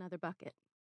another bucket.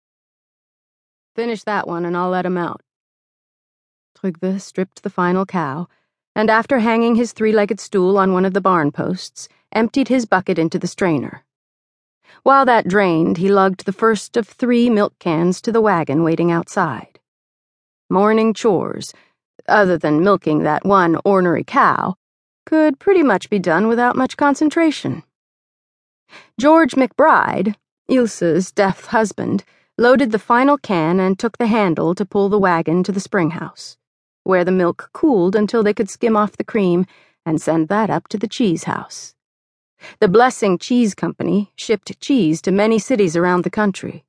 Finish that one and I'll let him out. Tryggve stripped the final cow, and after hanging his three-legged stool on one of the barn posts, emptied his bucket into the strainer. While that drained, he lugged the first of 3 milk cans to the wagon waiting outside. Morning chores, other than milking that one ornery cow, could pretty much be done without much concentration. George McBride, Ilse's deaf husband, loaded the final can and took the handle to pull the wagon to the spring house, where the milk cooled until they could skim off the cream and send that up to the cheese house. The Blessing Cheese Company shipped cheese to many cities around the country.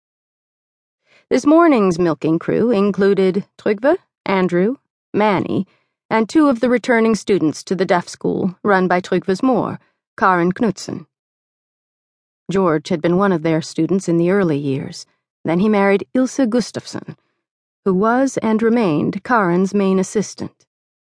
This morning's milking crew included Tryggve, Andrew, Manny, and 2 of the returning students to the deaf school run by Tryggve's mor, Karen Knudsen. George had been one of their students in the early years. Then he married Ilse Gustafsson, who was and remained Karen's main assistant.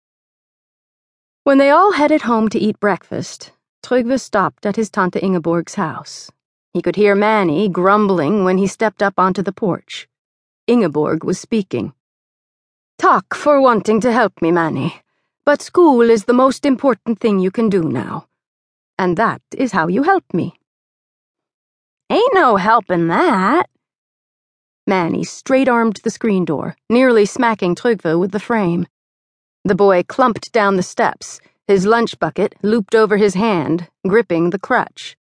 When they all headed home to eat breakfast, Tryggve stopped at his Tante Ingeborg's house. He could hear Manny grumbling when he stepped up onto the porch. Ingeborg was speaking. "Tack for wanting to help me, Manny, but school is the most important thing you can do now. And that is how you help me." "Ain't no helping that." Manny straight-armed the screen door, nearly smacking Tryggve with the frame. The boy clumped down the steps, his lunch bucket looped over his hand, gripping the crutch.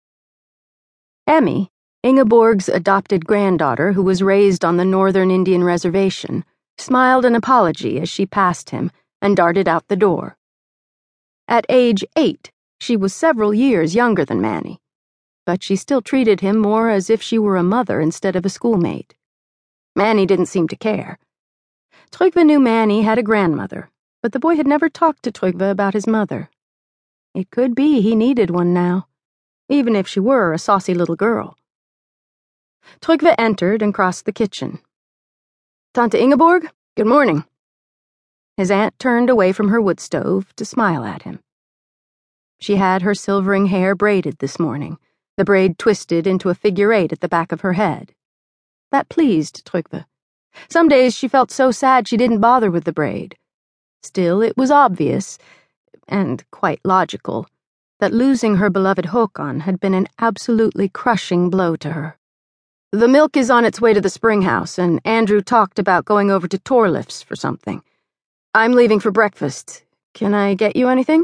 Emmy, Ingeborg's adopted granddaughter who was raised on the Northern Indian Reservation, smiled an apology as she passed him and darted out the door. At age 8, she was several years younger than Manny, but she still treated him more as if she were a mother instead of a schoolmate. Manny didn't seem to care. Tryggve knew Manny had a grandmother, but the boy had never talked to Tryggve about his mother. It could be he needed one now, even if she were a saucy little girl. Tryggve entered and crossed the kitchen. "Tante Ingeborg, good morning." His aunt turned away from her wood stove to smile at him. She had her silvering hair braided this morning, the braid twisted into a figure 8 at the back of her head. That pleased Tryggve. Some days she felt so sad she didn't bother with the braid. Still, it was obvious, and quite logical, that losing her beloved Håkan had been an absolutely crushing blow to her. "The milk is on its way to the spring house, and Andrew talked about going over to Torleif's for something. I'm leaving for breakfast. Can I get you anything?"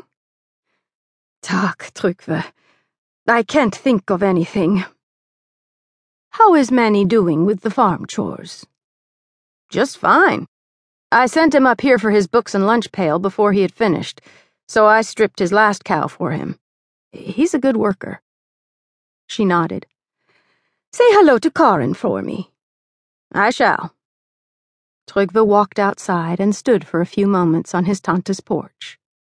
"Tack, Tryggve. I can't think of anything." "How is Manny doing with the farm chores?" "Just fine. I sent him up here for his books and lunch pail before he had finished, so I stripped his last cow for him. He's a good worker." She nodded. "Say hello to Karen for me." "I shall." Tryggve walked outside and stood for a few moments on his tante's porch.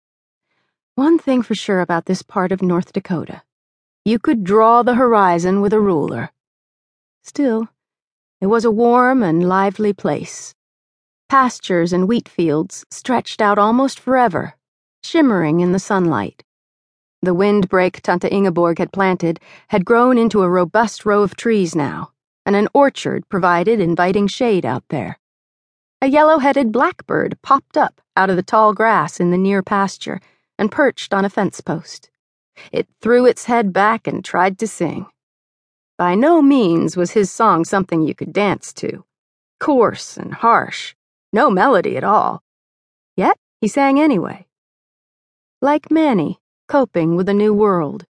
One thing for sure about this part of North Dakota: you could draw the horizon with a ruler. Still, it was a warm and lively place. Pastures and wheat fields stretched out almost forever, shimmering in the sunlight. The windbreak Tante Ingeborg had planted had grown into a robust row of trees now, and an orchard provided inviting shade out there. A yellow-headed blackbird popped up out of the tall grass in the near pasture and perched on a fence post. It threw its head back and tried to sing. By no means was his song something you could dance to. Coarse and harsh, no melody at all. Yet he sang anyway. Like Manny, coping with a new world.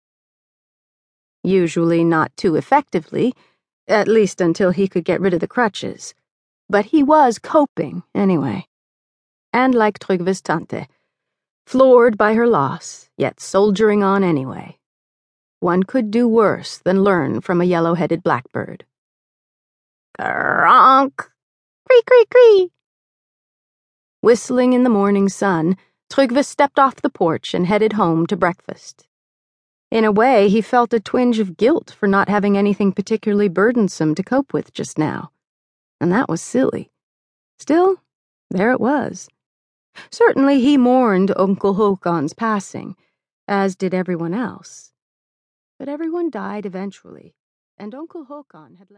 Usually not too effectively, at least until he could get rid of the crutches. But he was coping anyway. And like Tryggve's tante, floored by her loss, yet soldiering on anyway. One could do worse than learn from a yellow-headed blackbird. "Kronk! Cree, cree, cree!" Whistling in the morning sun, Tryggve stepped off the porch and headed home to breakfast. In a way, he felt a twinge of guilt for not having anything particularly burdensome to cope with just now. And that was silly. Still, there it was. Certainly he mourned Uncle Håkan's passing, as did everyone else. But everyone died eventually, and Uncle Håkan had left